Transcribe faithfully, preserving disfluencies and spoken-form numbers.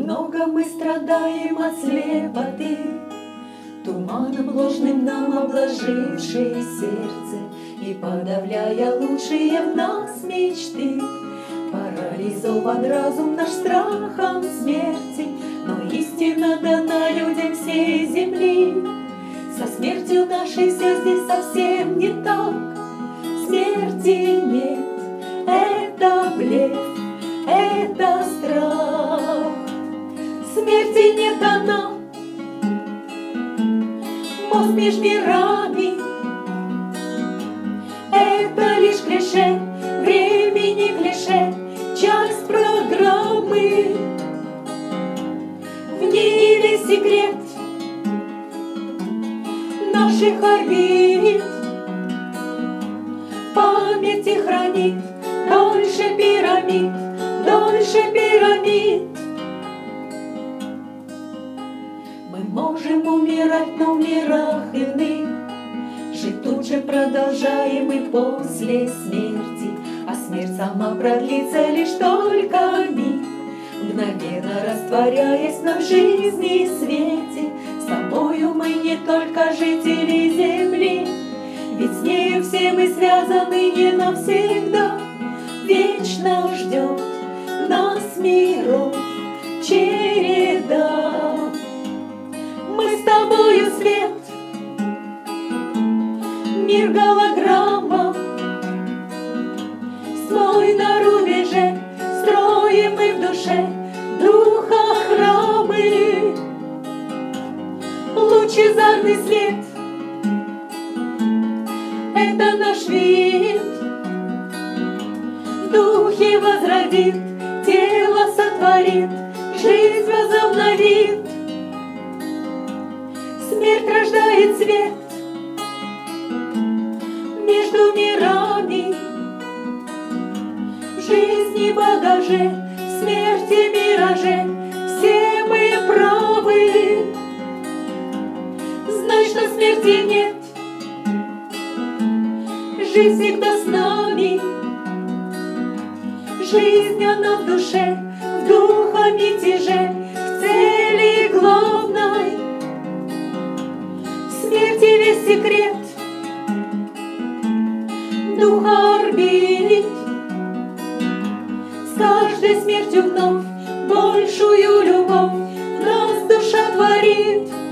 много мы страдаем от слепоты, туманом ложным нам обложившее сердце и подавляя лучшие в нас мечты. Парализован разум наш страхом смерти, но истина дана людям всей земли. Со смертью нашей все здесь совсем не так. Смерти нет, это блеф, это страх. Смерти нет, она мост между мирами. Это лишь клише, времени клише, часть программы. В ней весь секрет наших орбит. Памяти хранит дольше пирамид, дольше пирамид. Мы можем умирать, но в мирах иных жить тут же продолжаем и после смерти. А смерть сама продлится лишь только миг, мгновенно растворяясь нам в жизни и свете. С тобою мы не только жители земли, ведь с нею все мы связаны не навсегда. Вечно ждет нас миров череда. Мы с тобою свет, мир голограмма. Свой на рубеже строим мы в душе духа храмы. Лучезарный свет — это наш вид. В духе возродит, тело сотворит, жизнь возобновит. Смерть рождает свет между мирами. В жизни багаже, в смерти мираже все мы правы. Знай, что смерти нет, жизнь всегда с нами. Жизнь она в душе, в духа мятеже, в цели главной. В смерти весь секрет духа орбит. С каждой смертью вновь большую любовь нас душа творит.